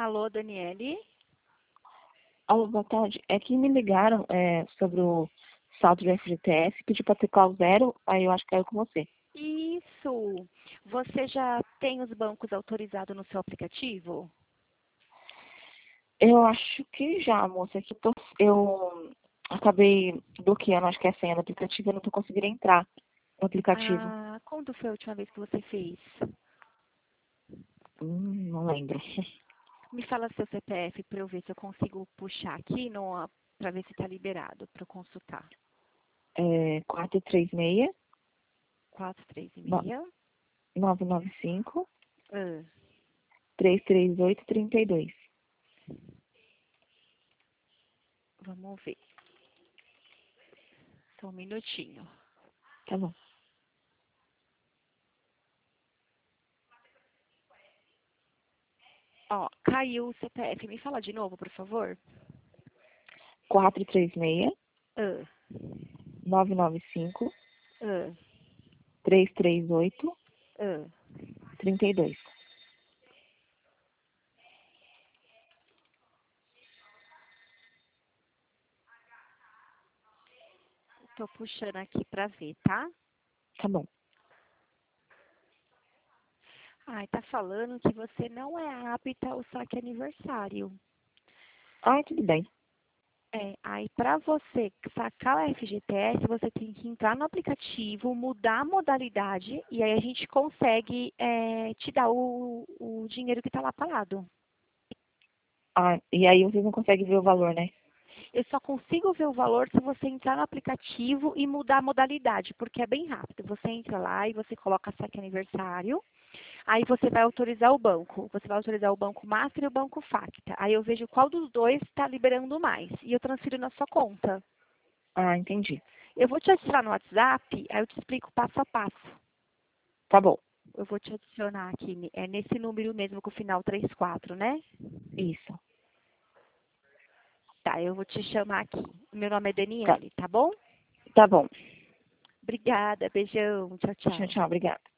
Alô, Daniele? Alô, boa tarde. É que me ligaram sobre o saldo do FGTS, pedi para aplicar o zero, aí eu acho que caiu com você. Isso! Você já tem os bancos autorizados no seu aplicativo? Eu acho que já, moça, eu acabei bloqueando, acho que é a senha do aplicativo, eu não estou conseguindo entrar no aplicativo. Ah, quando foi a última vez que você fez? Não lembro. Me fala seu CPF para eu ver se eu consigo puxar aqui para ver se está liberado para eu consultar. 436 436. 995 Ah, 338 32. vamos ver. Só um minutinho. Tá bom. Ó, caiu o CPF. Me fala de novo, por favor. 436 Ah, 995 ah, 338 ah. 32. Tô puxando aqui para ver, tá? Tá bom. Ai, tá falando que você não é apta ao saque aniversário. Ah, tudo bem. Aí para você sacar o FGTS, você tem que entrar no aplicativo, mudar a modalidade e aí a gente consegue te dar o dinheiro que está lá parado. Ah, e aí vocês não conseguem ver o valor, né? Eu só consigo ver o valor se você entrar no aplicativo e mudar a modalidade, porque é bem rápido. Você entra lá e você coloca saque aniversário. Aí você vai autorizar o banco. Você vai autorizar o banco Master e o banco Facta. Aí eu vejo qual dos dois está liberando mais. E eu transfiro na sua conta. Ah, entendi. Eu vou te adicionar no WhatsApp, aí eu te explico passo a passo. Tá bom. Eu vou te adicionar aqui, é nesse número mesmo com o final 34, né? Isso. Tá, eu vou te chamar aqui. Meu nome é Tá, Daniele, tá bom? tá bom. Obrigada, beijão, tchau, Tchau, tchau. tchau. Obrigada.